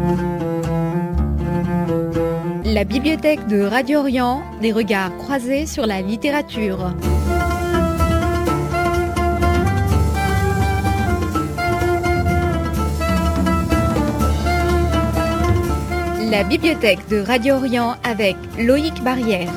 La bibliothèque de Radio Orient, des regards croisés sur la littérature. La bibliothèque de Radio Orient avec Loïc Barrière.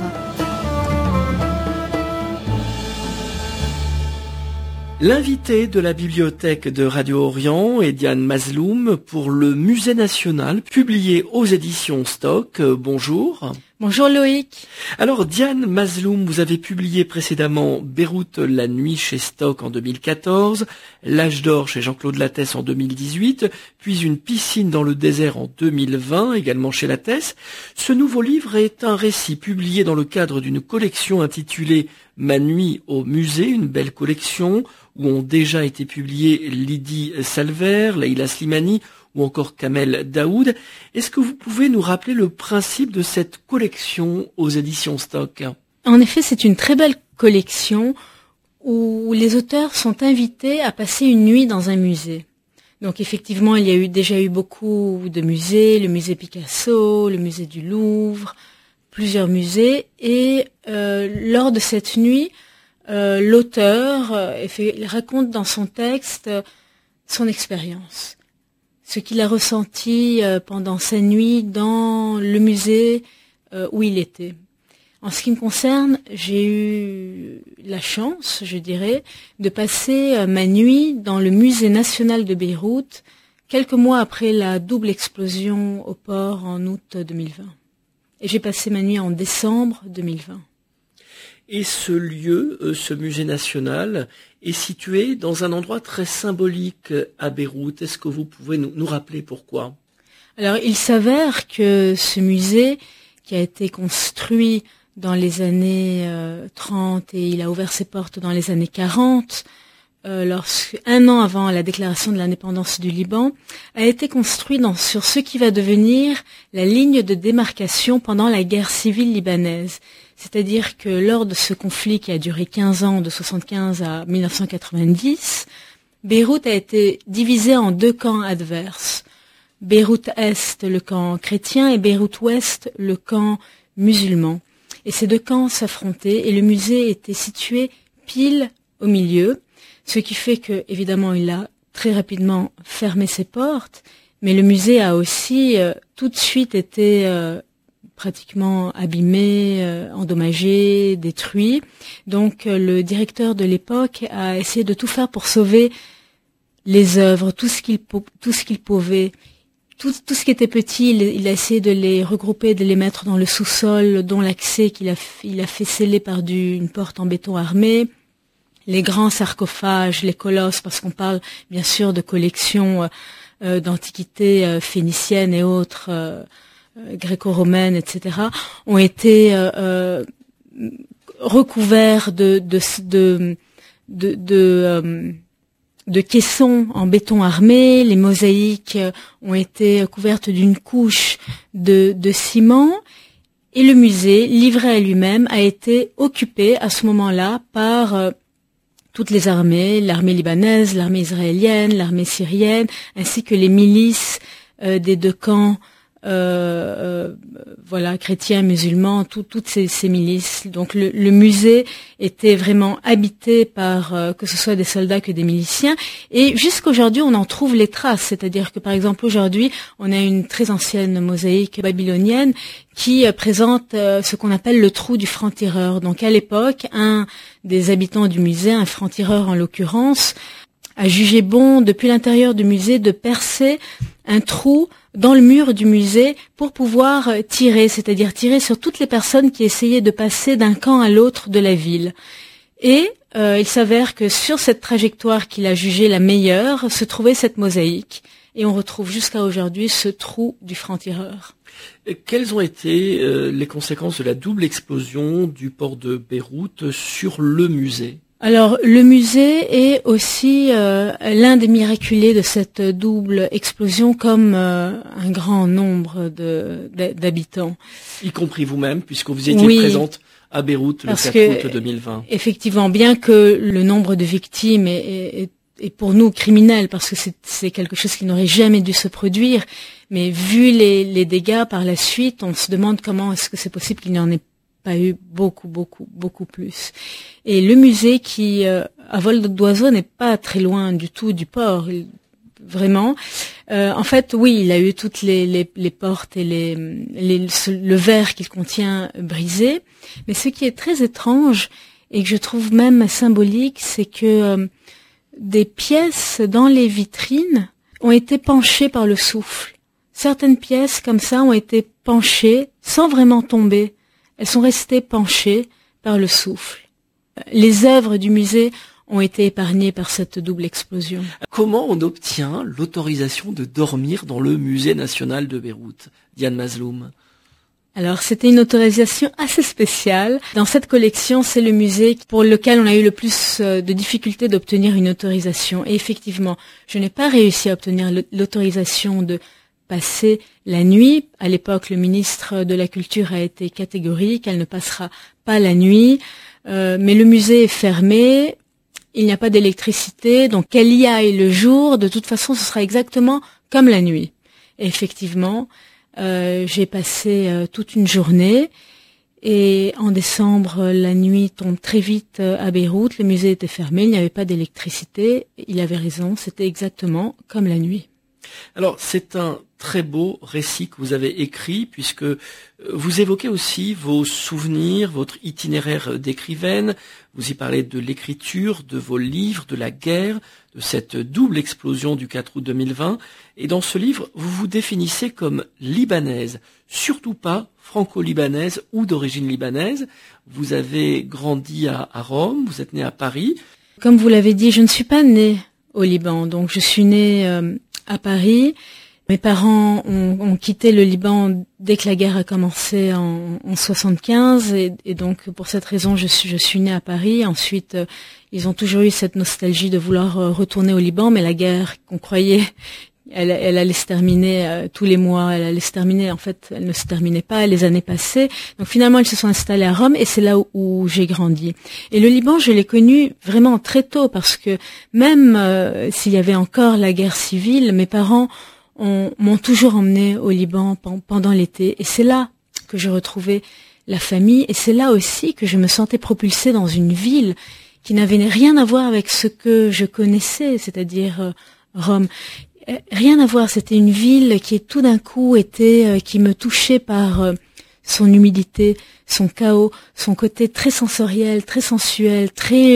L'invité de la bibliothèque de Radio Orient est Diane Mazloum pour le Musée national, publié aux éditions Stock. Bonjour. Bonjour Loïc. Alors Diane Mazloum, vous avez publié précédemment Beyrouth la nuit chez Stock en 2014, L'âge d'or chez Jean-Claude Lattès en 2018, puis Une piscine dans le désert en 2020, également chez Lattès. Ce nouveau livre est un récit publié dans le cadre d'une collection intitulée Ma nuit au musée, une belle collection où ont déjà été publiés Lydie Salver, Leila Slimani ou encore Kamel Daoud. Est-ce que vous pouvez nous rappeler le principe de cette collection aux éditions Stock ? En effet, c'est une très belle collection où les auteurs sont invités à passer une nuit dans un musée. Donc effectivement, il y a déjà eu beaucoup de musées, le musée Picasso, le musée du Louvre, plusieurs musées, et lors de cette nuit, l'auteur raconte dans son texte son expérience, ce qu'il a ressenti pendant sa nuit dans le musée où il était. En ce qui me concerne, j'ai eu la chance, je dirais, de passer ma nuit dans le musée national de Beyrouth, quelques mois après la double explosion au port en août 2020. Et j'ai passé ma nuit en décembre 2020. Et ce lieu, ce musée national, est situé dans un endroit très symbolique à Beyrouth. Est-ce que vous pouvez nous rappeler pourquoi ? Alors, il s'avère que ce musée, qui a été construit dans les années 30 et il a ouvert ses portes dans les années 40, un an avant la déclaration de l'indépendance du Liban, a été construit sur ce qui va devenir la ligne de démarcation pendant la guerre civile libanaise. C'est-à-dire que lors de ce conflit qui a duré 15 ans, de 75 à 1990, Beyrouth a été divisée en deux camps adverses. Beyrouth-Est, le camp chrétien, et Beyrouth-Ouest, le camp musulman. Et ces deux camps s'affrontaient et le musée était situé pile au milieu. Ce qui fait que, évidemment, il a très rapidement fermé ses portes, mais le musée a aussi tout de suite été pratiquement abîmé, endommagé, détruit. Donc, le directeur de l'époque a essayé de tout faire pour sauver les œuvres, tout ce qu'il pouvait. Tout ce qui était petit, il a essayé de les regrouper, de les mettre dans le sous-sol, dont l'accès il a fait sceller par une porte en béton armé. Les grands sarcophages, les colosses, parce qu'on parle bien sûr de collections d'antiquités phéniciennes et autres, gréco-romaines, etc., ont été recouverts de caissons en béton armé. Les mosaïques ont été couvertes d'une couche de ciment. Et le musée, livré à lui-même, a été occupé à ce moment-là par toutes les armées, l'armée libanaise, l'armée israélienne, l'armée syrienne, ainsi que les milices des deux camps, chrétiens, musulmans, toutes ces milices. Donc le musée était vraiment habité par que ce soit des soldats que des miliciens. Et jusqu'aujourd'hui, on en trouve les traces. C'est-à-dire que, par exemple, aujourd'hui, on a une très ancienne mosaïque babylonienne qui présente ce qu'on appelle le trou du franc-tireur. Donc à l'époque, un des habitants du musée, un franc-tireur en l'occurrence, a jugé bon, depuis l'intérieur du musée, de percer un trou dans le mur du musée pour pouvoir tirer, c'est-à-dire tirer sur toutes les personnes qui essayaient de passer d'un camp à l'autre de la ville. Et il s'avère que sur cette trajectoire qu'il a jugée la meilleure se trouvait cette mosaïque. Et on retrouve jusqu'à aujourd'hui ce trou du franc-tireur. Quelles ont été les conséquences de la double explosion du port de Beyrouth sur le musée ? Alors, le musée est aussi l'un des miraculés de cette double explosion, comme un grand nombre d'habitants. Y compris vous-même, puisque vous étiez présente à Beyrouth le 4 août 2020. Effectivement, bien que le nombre de victimes est est pour nous criminel parce que c'est quelque chose qui n'aurait jamais dû se produire. Mais vu les dégâts par la suite, on se demande comment est-ce que c'est possible qu'il n'y en ait pas eu beaucoup plus. Et le musée qui, à vol d'oiseau, n'est pas très loin du tout du port. Vraiment. En fait, oui, il a eu toutes les portes et le verre qu'il contient brisé. Mais ce qui est très étrange et que je trouve même symbolique, c'est que des pièces dans les vitrines ont été penchées par le souffle. Certaines pièces comme ça ont été penchées sans vraiment tomber. Elles sont restées penchées par le souffle. Les œuvres du musée ont été épargnés par cette double explosion. Comment on obtient l'autorisation de dormir dans le musée national de Beyrouth, Diane Mazloum? Alors, c'était une autorisation assez spéciale. Dans cette collection, c'est le musée pour lequel on a eu le plus de difficultés d'obtenir une autorisation. Et effectivement, je n'ai pas réussi à obtenir l'autorisation de passer la nuit. À l'époque, le ministre de la Culture a été catégorique, elle ne passera pas la nuit. Mais le musée est fermé. Il n'y a pas d'électricité, donc qu'elle y aille le jour, de toute façon, ce sera exactement comme la nuit. Et effectivement, j'ai passé toute une journée, et en décembre, la nuit tombe très vite à Beyrouth, le musée était fermé, il n'y avait pas d'électricité, il avait raison, c'était exactement comme la nuit. Alors, c'est un très beau récit que vous avez écrit, puisque vous évoquez aussi vos souvenirs, votre itinéraire d'écrivaine. Vous y parlez de l'écriture, de vos livres, de la guerre, de cette double explosion du 4 août 2020. Et dans ce livre, vous vous définissez comme libanaise, surtout pas franco-libanaise ou d'origine libanaise. Vous avez grandi à Rome, vous êtes né à Paris. Comme vous l'avez dit, je ne suis pas née au Liban, donc je suis née à Paris. Mes parents ont quitté le Liban dès que la guerre a commencé en 75 et donc pour cette raison je suis née à Paris. Ensuite, ils ont toujours eu cette nostalgie de vouloir retourner au Liban, mais la guerre qu'on croyait elle allait se terminer tous les mois, elle allait se terminer, en fait elle ne se terminait pas, les années passaient. Donc finalement ils se sont installés à Rome et c'est là où j'ai grandi. Et le Liban, je l'ai connu vraiment très tôt parce que même s'il y avait encore la guerre civile, mes parents m'ont toujours emmené au Liban pendant l'été, et c'est là que je retrouvais la famille, et c'est là aussi que je me sentais propulsée dans une ville qui n'avait rien à voir avec ce que je connaissais, c'est-à-dire Rome. Rien à voir, c'était une ville qui tout d'un coup qui me touchait par son humidité, son chaos, son côté très sensoriel, très sensuel,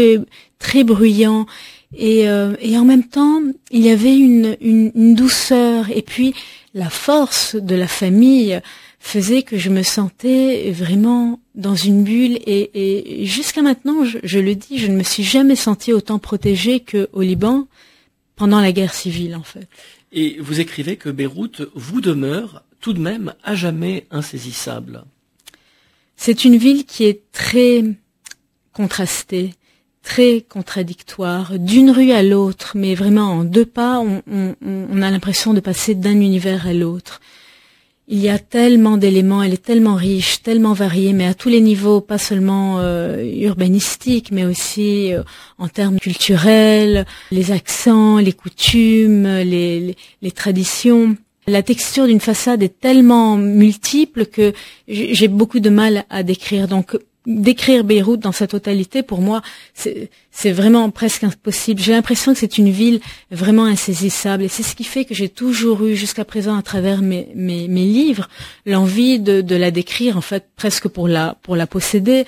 très bruyant. Et en même temps, il y avait une douceur, et puis la force de la famille faisait que je me sentais vraiment dans une bulle, et jusqu'à maintenant, je le dis, je ne me suis jamais sentie autant protégée qu'au Liban pendant la guerre civile, en fait. Et vous écrivez que Beyrouth vous demeure tout de même à jamais insaisissable. C'est une ville qui est très contrastée, très contradictoire, d'une rue à l'autre, mais vraiment en 2 pas, on a l'impression de passer d'un univers à l'autre. Il y a tellement d'éléments, elle est tellement riche, tellement variée, mais à tous les niveaux, pas seulement urbanistiques, mais aussi en termes culturels, les accents, les coutumes, les traditions. La texture d'une façade est tellement multiple que j'ai beaucoup de mal à décrire. Donc, décrire Beyrouth dans sa totalité, pour moi, c'est vraiment presque impossible. J'ai l'impression que c'est une ville vraiment insaisissable, et c'est ce qui fait que j'ai toujours eu, jusqu'à présent, à travers mes livres, l'envie de la décrire, en fait, presque pour la posséder.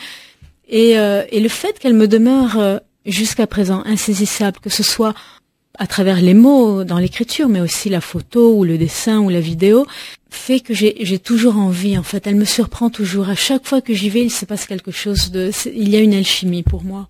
Et le fait qu'elle me demeure jusqu'à présent insaisissable, que ce soit à travers les mots dans l'écriture, mais aussi la photo ou le dessin ou la vidéo, fait que j'ai toujours envie, en fait. Elle me surprend toujours. À chaque fois que j'y vais, il se passe quelque chose il y a une alchimie pour moi.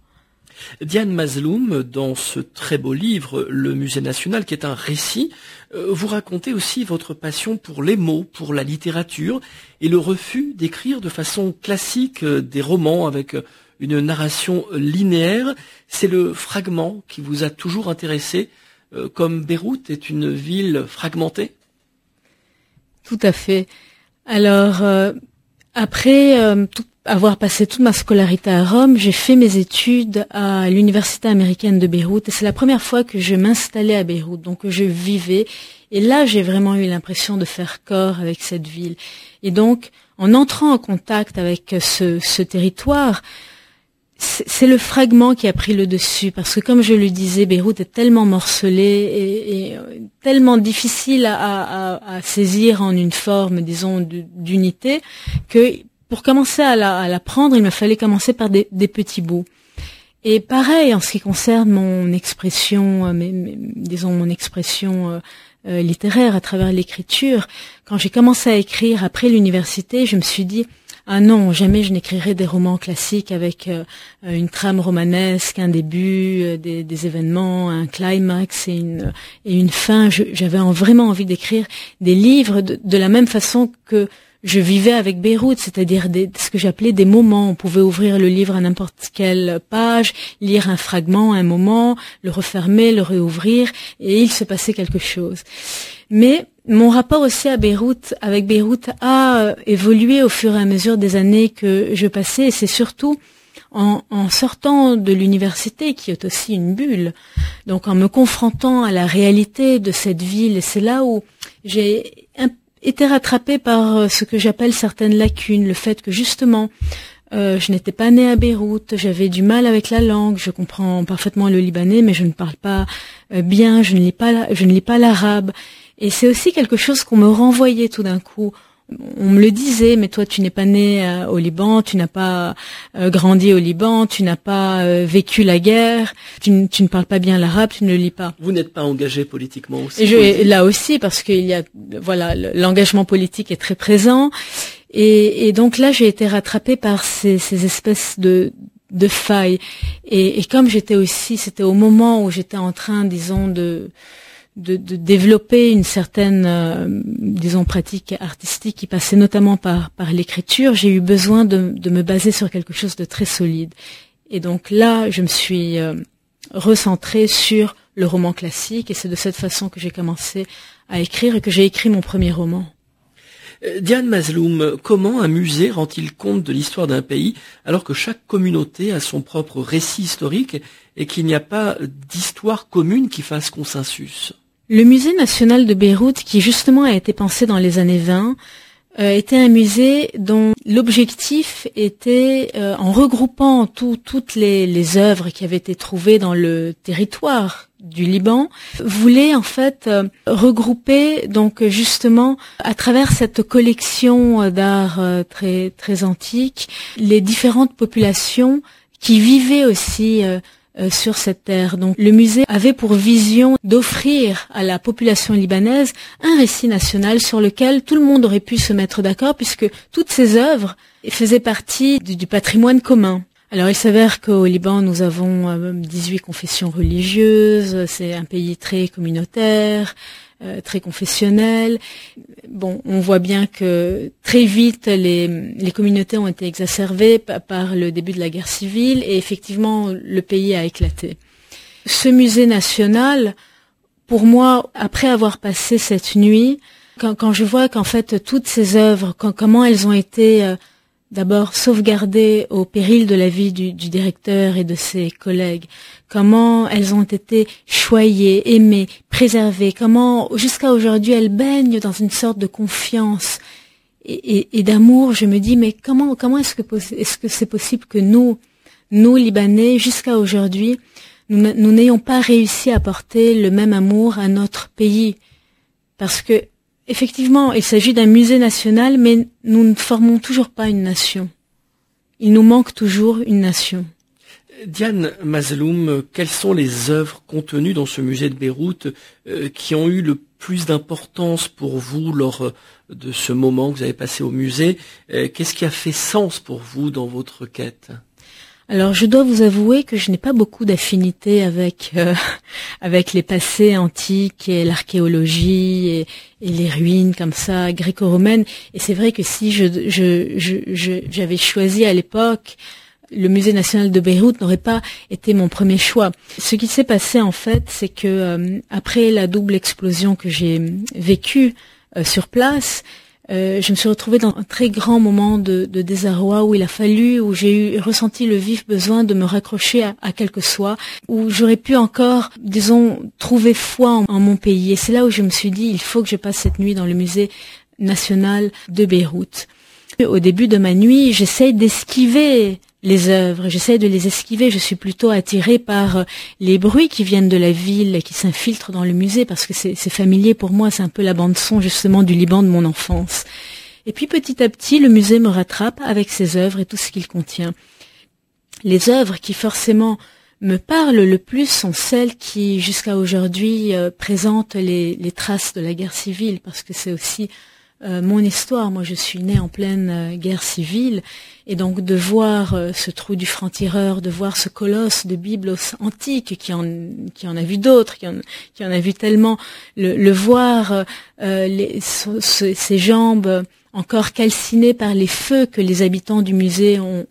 Diane Mazloum, dans ce très beau livre, Le Musée National, qui est un récit, vous racontez aussi votre passion pour les mots, pour la littérature, et le refus d'écrire de façon classique des romans avec une narration linéaire. C'est le fragment qui vous a toujours intéressé, comme Beyrouth est une ville fragmentée? Tout à fait. Alors, Après avoir passé toute ma scolarité à Rome, j'ai fait mes études à l'université américaine de Beyrouth et c'est la première fois que je m'installais à Beyrouth, donc que je vivais. Et là, j'ai vraiment eu l'impression de faire corps avec cette ville. Et donc, en entrant en contact avec ce territoire, c'est le fragment qui a pris le dessus, parce que comme je le disais, Beyrouth est tellement morcelé et tellement difficile à saisir en une forme, disons, d'unité, que pour commencer à la prendre, il me fallait commencer par des petits bouts. Et pareil, en ce qui concerne mon expression, disons mon expression littéraire à travers l'écriture, quand j'ai commencé à écrire après l'université, je me suis dit ah non, jamais je n'écrirai des romans classiques avec une trame romanesque, un début, des événements, un climax et une fin. J'avais vraiment envie d'écrire des livres de la même façon que je vivais avec Beyrouth, c'est-à-dire ce que j'appelais des moments. On pouvait ouvrir le livre à n'importe quelle page, lire un fragment, un moment, le refermer, le réouvrir, et il se passait quelque chose. Mais mon rapport aussi avec Beyrouth a évolué au fur et à mesure des années que je passais, et c'est surtout en sortant de l'université, qui est aussi une bulle, donc en me confrontant à la réalité de cette ville, et c'est là où j'ai été rattrapée par ce que j'appelle certaines lacunes, le fait que justement je n'étais pas née à Beyrouth, j'avais du mal avec la langue, je comprends parfaitement le libanais, mais je ne parle pas bien, je ne lis pas l'arabe. Et c'est aussi quelque chose qu'on me renvoyait tout d'un coup. On me le disait, mais toi tu n'es pas né au Liban, tu n'as pas grandi au Liban, tu n'as pas vécu la guerre, tu ne parles pas bien l'arabe, tu ne le lis pas. Vous n'êtes pas engagé politiquement aussi? Là aussi, parce qu'il y a, voilà, l'engagement politique est très présent. Et donc là, j'ai été rattrapée par ces espèces de failles. Et comme c'était au moment où j'étais en train, disons, de développer une certaine, disons, pratique artistique qui passait notamment par l'écriture, j'ai eu besoin de me baser sur quelque chose de très solide. Et donc là, je me suis recentrée sur le roman classique, et c'est de cette façon que j'ai commencé à écrire et que j'ai écrit mon premier roman. Diane Mazloum, comment un musée rend-il compte de l'histoire d'un pays alors que chaque communauté a son propre récit historique et qu'il n'y a pas d'histoire commune qui fasse consensus? Le musée national de Beyrouth, qui justement a été pensé dans les années 20, était un musée dont l'objectif était, en regroupant toutes les œuvres qui avaient été trouvées dans le territoire du Liban, voulait en fait regrouper donc justement à travers cette collection d'art très très antique les différentes populations qui vivaient aussi sur cette terre. Donc le musée avait pour vision d'offrir à la population libanaise un récit national sur lequel tout le monde aurait pu se mettre d'accord, puisque toutes ces œuvres faisaient partie du patrimoine commun. Alors il s'avère qu'au Liban nous avons 18 confessions religieuses, c'est un pays très communautaire, très confessionnel. Bon, on voit bien que très vite les communautés ont été exacerbées par le début de la guerre civile, et effectivement le pays a éclaté. Ce musée national, pour moi, après avoir passé cette nuit, quand je vois qu'en fait toutes ces œuvres, comment elles ont été d'abord sauvegardées au péril de la vie du directeur et de ses collègues, comment elles ont été choyées, aimées, préservées, comment jusqu'à aujourd'hui elles baignent dans une sorte de confiance et d'amour. Je me dis, mais comment est-ce que c'est possible que nous Libanais, jusqu'à aujourd'hui, nous n'ayons pas réussi à porter le même amour à notre pays? Parce que effectivement, il s'agit d'un musée national, mais nous ne formons toujours pas une nation. Il nous manque toujours une nation. Diane Mazloum, quelles sont les œuvres contenues dans ce musée de Beyrouth qui ont eu le plus d'importance pour vous lors de ce moment que vous avez passé au musée? Qu'est-ce qui a fait sens pour vous dans votre quête? Alors, je dois vous avouer que je n'ai pas beaucoup d'affinité avec les passés antiques et l'archéologie et les ruines comme ça gréco-romaines. Et c'est vrai que si j'avais choisi à l'époque, le musée national de Beyrouth n'aurait pas été mon premier choix. Ce qui s'est passé en fait, c'est que après la double explosion que j'ai vécue sur place, je me suis retrouvée dans un très grand moment de désarroi où j'ai ressenti le vif besoin de me raccrocher à quelque soit, où j'aurais pu encore, disons, trouver foi en mon pays. Et c'est là où je me suis dit, il faut que je passe cette nuit dans le musée national de Beyrouth. Au début de ma nuit, j'essaye d'esquiver les œuvres, j'essaie de les esquiver, je suis plutôt attirée par les bruits qui viennent de la ville, qui s'infiltrent dans le musée, parce que c'est familier pour moi, c'est un peu la bande-son justement du Liban de mon enfance. Et puis petit à petit, le musée me rattrape avec ses œuvres et tout ce qu'il contient. Les œuvres qui forcément me parlent le plus sont celles qui, jusqu'à aujourd'hui, présentent les traces de la guerre civile, parce que c'est aussi mon histoire. Moi, je suis née en pleine guerre civile, et donc de voir ce trou du franc-tireur, de voir ce colosse de Byblos antique qui en a vu d'autres, qui en a vu tellement, le voir, ses jambes encore calcinées par les feux que les habitants du musée ont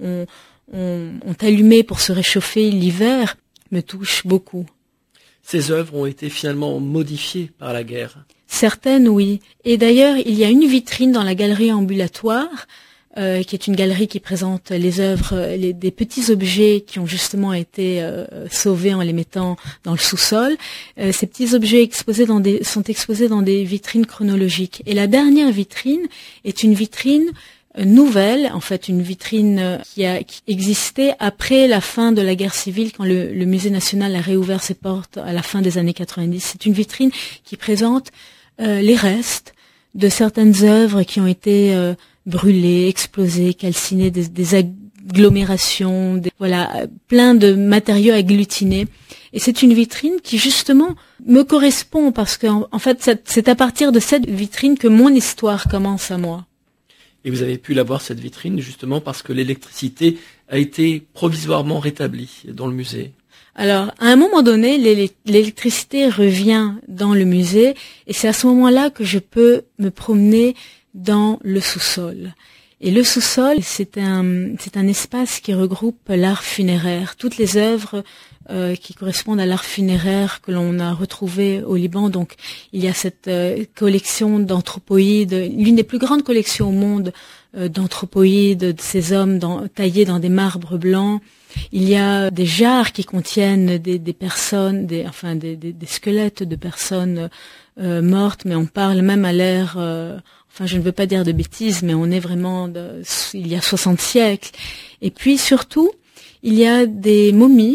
allumés pour se réchauffer l'hiver, me touche beaucoup. Ces œuvres ont été finalement modifiées par la guerre. Certaines, oui. Et d'ailleurs, il y a une vitrine dans la galerie ambulatoire, qui est une galerie qui présente les œuvres, des petits objets qui ont justement été sauvés en les mettant dans le sous-sol. Ces petits objets sont exposés dans des vitrines chronologiques. Et la dernière vitrine est une vitrine nouvelle, en fait une vitrine qui existait après la fin de la guerre civile, quand le musée national a réouvert ses portes à la fin des années 90. C'est une vitrine qui présente les restes de certaines œuvres qui ont été brûlées, explosées, calcinées, des agglomérations, plein de matériaux agglutinés. Et c'est une vitrine qui justement me correspond, parce que en fait c'est à partir de cette vitrine que mon histoire commence à moi. Et vous avez pu la voir, cette vitrine, justement parce que l'électricité a été provisoirement rétablie dans le musée. Alors, à un moment donné, l'électricité revient dans le musée, et c'est à ce moment-là que je peux me promener dans le sous-sol. Et le sous-sol, c'est un espace qui regroupe l'art funéraire, toutes les œuvres qui correspondent à l'art funéraire que l'on a retrouvé au Liban. Donc, il y a cette collection d'anthropoïdes, l'une des plus grandes collections au monde d'anthropoïdes, de ces hommes taillés dans des marbres blancs. Il y a des jarres qui contiennent des personnes, des squelettes de personnes mortes, mais on parle même à l'ère, je ne veux pas dire de bêtises, mais on est vraiment il y a 60 siècles. Et puis surtout, il y a des momies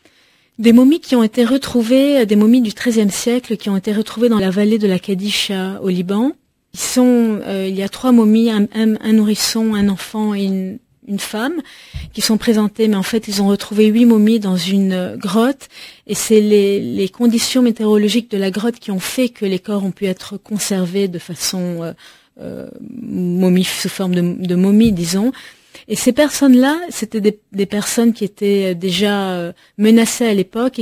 qui ont été retrouvées, des momies du XIIIe siècle qui ont été retrouvées dans la vallée de la Kadisha au Liban. Il y a 3 momies, un nourrisson, un enfant et une femme qui sont présentées, mais en fait ils ont retrouvé 8 momies dans une grotte, et c'est les conditions météorologiques de la grotte qui ont fait que les corps ont pu être conservés de façon sous forme de momies, disons. Et ces personnes-là, c'était des personnes qui étaient déjà menacées à l'époque,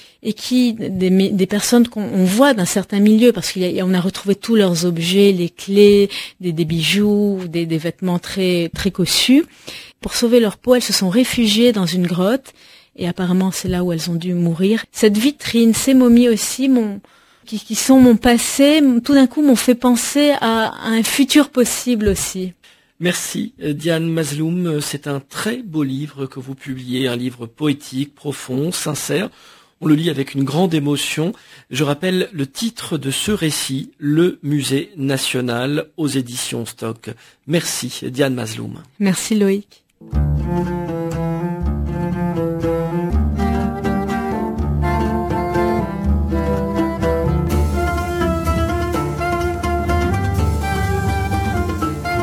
des personnes qu'on voit d'un certain milieu, parce qu'on a retrouvé tous leurs objets, les clés, des bijoux, des vêtements très très cossus. Pour sauver leur peau, elles se sont réfugiées dans une grotte, et apparemment c'est là où elles ont dû mourir. Cette vitrine, ces momies aussi, qui sont mon passé, tout d'un coup m'ont fait penser à un futur possible aussi. Merci Diane Mazloum, c'est un très beau livre que vous publiez, un livre poétique, profond, sincère. On le lit avec une grande émotion. Je rappelle le titre de ce récit, Le Musée National, aux éditions Stock. Merci Diane Mazloum. Merci Loïc.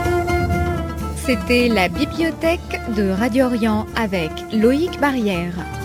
C'était la bibliothèque de Radio Orient avec Loïc Barrière.